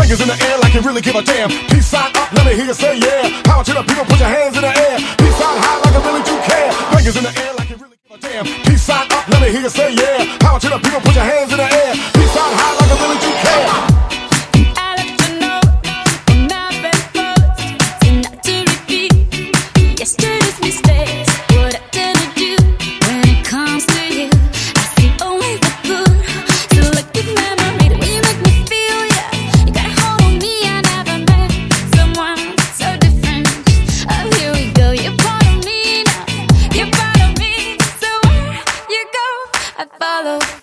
Fingers in the air like you really give a damn. Peace sign up, let me hear you say yeah. Power to the people, put your hands in the air. Peace sign high like I really do care. Fingers in the air like you really give a damn. Peace sign up, let me hear you say yeah. Power to the people, put your hands in the air. Peace sign high like I really do care. Yesterday's mistakes, what I didn't do. When it comes to you, I see only the good. Selective memory, the way you make me feel, yeah. You got a hold on me, I never met someone so different. Oh, here we go, you're part of me now. You're part of me, so where you go, I follow.